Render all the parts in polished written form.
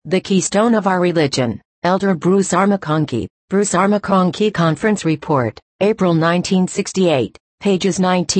The Keystone of Our Religion, Elder Bruce R. McConkie, Bruce R. McConkie Conference Report, April 1968, pages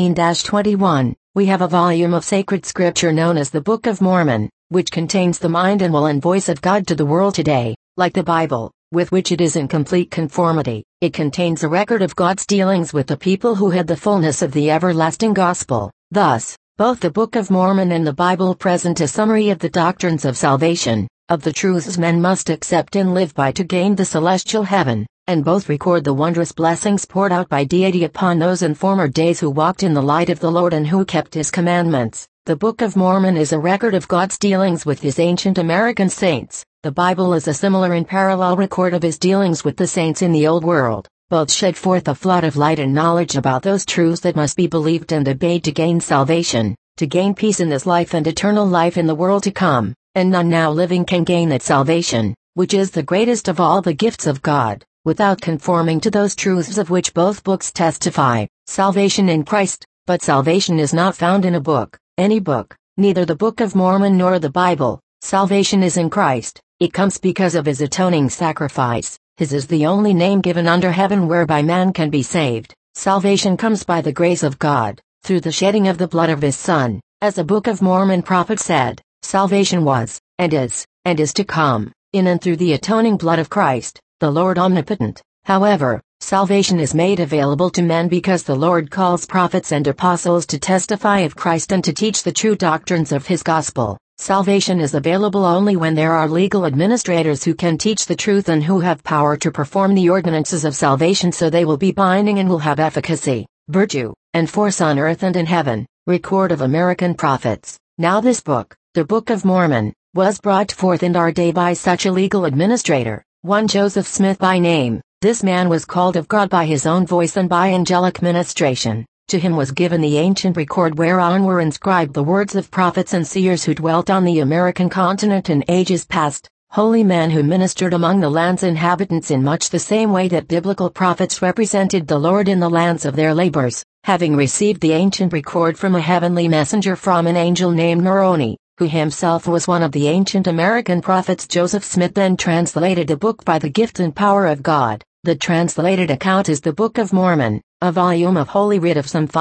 19-21. We have a volume of sacred scripture known as the Book of Mormon, which contains the mind and will and voice of God to the world today, like the Bible, with which it is in complete conformity. It contains a record of God's dealings with the people who had the fullness of the everlasting gospel. Thus, both the Book of Mormon and the Bible present a summary of the doctrines of salvation, of the truths men must accept and live by to gain the celestial heaven, and both record the wondrous blessings poured out by deity upon those in former days who walked in the light of the Lord and who kept his commandments. The Book of Mormon is a record of God's dealings with his ancient American saints. The Bible is a similar and parallel record of his dealings with the saints in the Old World. Both shed forth a flood of light and knowledge about those truths that must be believed and obeyed to gain salvation, to gain peace in this life and eternal life in the world to come. And none now living can gain that salvation, which is the greatest of all the gifts of God, without conforming to those truths of which both books testify. Salvation in Christ. But salvation is not found in a book, any book, neither the Book of Mormon nor the Bible. Salvation is in Christ. It comes because of his atoning sacrifice. His is the only name given under heaven whereby man can be saved. Salvation comes by the grace of God, through the shedding of the blood of his Son. As the Book of Mormon prophet said, salvation was, and is to come, in and through the atoning blood of Christ, the Lord omnipotent. However, salvation is made available to men because the Lord calls prophets and apostles to testify of Christ and to teach the true doctrines of his gospel. Salvation is available only when there are legal administrators who can teach the truth and who have power to perform the ordinances of salvation so they will be binding and will have efficacy, virtue, and force on earth and in heaven. Record of American Prophets. Now this book, the Book of Mormon, was brought forth in our day by such a legal administrator, one Joseph Smith by name. This man was called of God by his own voice and by angelic ministration. To him was given the ancient record whereon were inscribed the words of prophets and seers who dwelt on the American continent in ages past, holy men who ministered among the land's inhabitants in much the same way that biblical prophets represented the Lord in the lands of their labors. Having received the ancient record from a heavenly messenger from an angel named Moroni, who himself was one of the ancient American prophets, Joseph Smith then translated the book by the gift and power of God. The translated account is the Book of Mormon, a volume of Holy Writ of some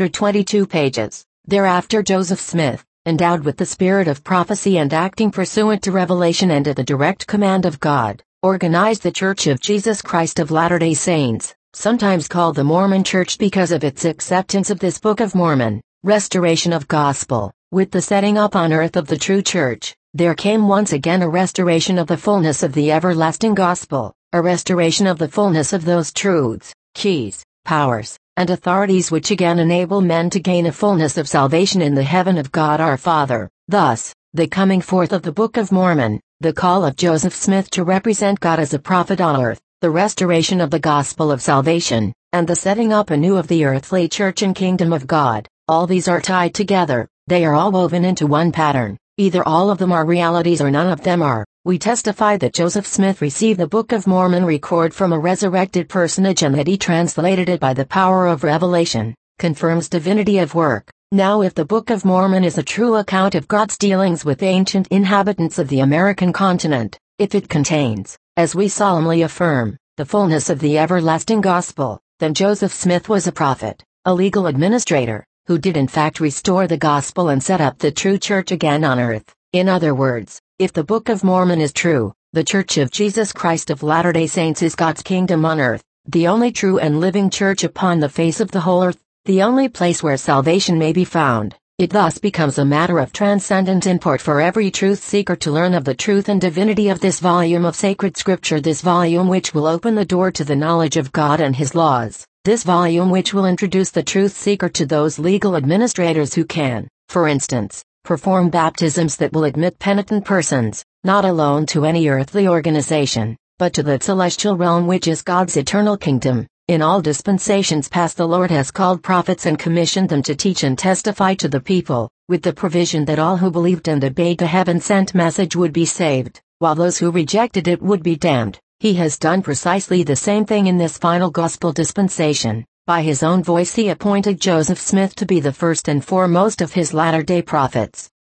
522 pages. Thereafter Joseph Smith, endowed with the spirit of prophecy and acting pursuant to revelation and at the direct command of God, organized the Church of Jesus Christ of Latter-day Saints, sometimes called the Mormon Church because of its acceptance of this Book of Mormon. Restoration of Gospel. With the setting up on earth of the true church, there came once again a restoration of the fullness of the everlasting gospel, a restoration of the fullness of those truths, keys, powers, and authorities which again enable men to gain a fullness of salvation in the heaven of God our Father. Thus, the coming forth of the Book of Mormon, the call of Joseph Smith to represent God as a prophet on earth, the restoration of the gospel of salvation, and the setting up anew of the earthly church and kingdom of God, all these are tied together. They are all woven into one pattern. Either all of them are realities or none of them are. We testify that Joseph Smith received the Book of Mormon record from a resurrected personage and that he translated it by the power of revelation, confirms divinity of work. Now if the Book of Mormon is a true account of God's dealings with ancient inhabitants of the American continent, if it contains, as we solemnly affirm, the fullness of the everlasting gospel, then Joseph Smith was a prophet, a legal administrator, who did in fact restore the gospel and set up the true church again on earth. In other words, if the Book of Mormon is true, the Church of Jesus Christ of Latter-day Saints is God's kingdom on earth, the only true and living church upon the face of the whole earth, the only place where salvation may be found. It thus becomes a matter of transcendent import for every truth seeker to learn of the truth and divinity of this volume of sacred scripture, this volume which will open the door to the knowledge of God and his laws. This volume which will introduce the truth seeker to those legal administrators who can, for instance, perform baptisms that will admit penitent persons, not alone to any earthly organization, but to the celestial realm which is God's eternal kingdom. In all dispensations past the Lord has called prophets and commissioned them to teach and testify to the people, with the provision that all who believed and obeyed the heaven-sent message would be saved, while those who rejected it would be damned. He has done precisely the same thing in this final gospel dispensation. By his own voice he appointed Joseph Smith to be the first and foremost of his latter-day prophets.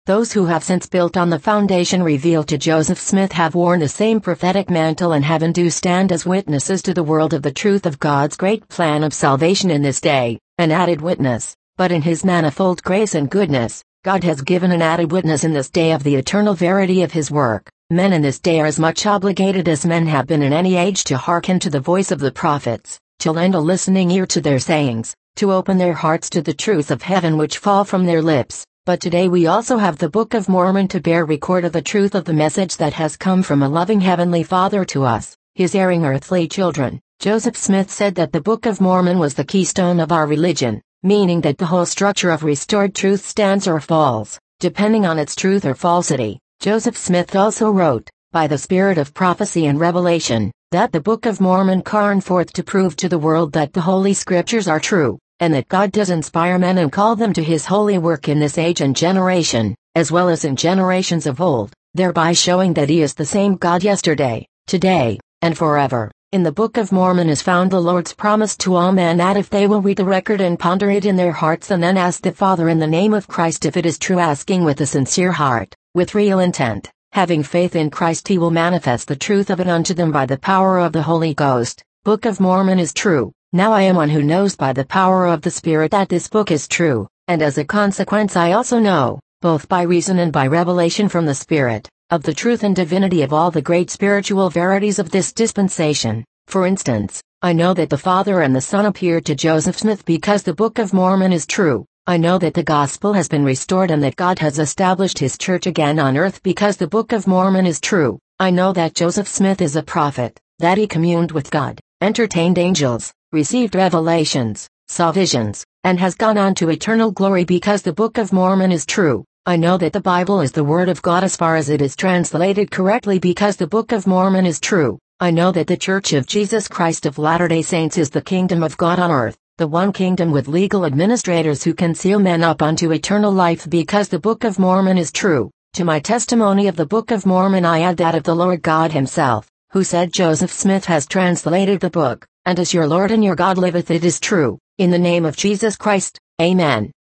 Those who have since built on the foundation revealed to Joseph Smith have worn the same prophetic mantle and have and do stand as witnesses to the world of the truth of God's great plan of salvation in this day, an added witness. But in His manifold grace and goodness, God has given an added witness in this day of the eternal verity of His work. Men in this day are as much obligated as men have been in any age to hearken to the voice of the prophets, to lend a listening ear to their sayings, to open their hearts to the truth of heaven which fall from their lips. But today we also have the Book of Mormon to bear record of the truth of the message that has come from a loving Heavenly Father to us, His erring earthly children. Joseph Smith said that the Book of Mormon was the keystone of our religion, meaning that the whole structure of restored truth stands or falls, depending on its truth or falsity. Joseph Smith also wrote, by the spirit of prophecy and revelation, that the Book of Mormon came forth to prove to the world that the Holy Scriptures are true, and that God does inspire men and call them to His holy work in this age and generation, as well as in generations of old, thereby showing that He is the same God yesterday, today, and forever. In the Book of Mormon is found the Lord's promise to all men that if they will read the record and ponder it in their hearts and then ask the Father in the name of Christ if it is true, asking with a sincere heart, with real intent, having faith in Christ, He will manifest the truth of it unto them by the power of the Holy Ghost. Book of Mormon is true. Now I am one who knows by the power of the Spirit that this book is true, and as a consequence I also know, both by reason and by revelation from the Spirit, of the truth and divinity of all the great spiritual verities of this dispensation. For instance, I know that the Father and the Son appeared to Joseph Smith because the Book of Mormon is true. I know that the gospel has been restored and that God has established His church again on earth because the Book of Mormon is true. I know that Joseph Smith is a prophet, that he communed with God, entertained angels, received revelations, saw visions, and has gone on to eternal glory because the Book of Mormon is true. I know that the Bible is the Word of God as far as it is translated correctly because the Book of Mormon is true. I know that the Church of Jesus Christ of Latter-day Saints is the kingdom of God on earth, the one kingdom with legal administrators who can seal men up unto eternal life because the Book of Mormon is true. To my testimony of the Book of Mormon I add that of the Lord God Himself, who said Joseph Smith has translated the book, and as your Lord and your God liveth, it is true. In the name of Jesus Christ, Amen.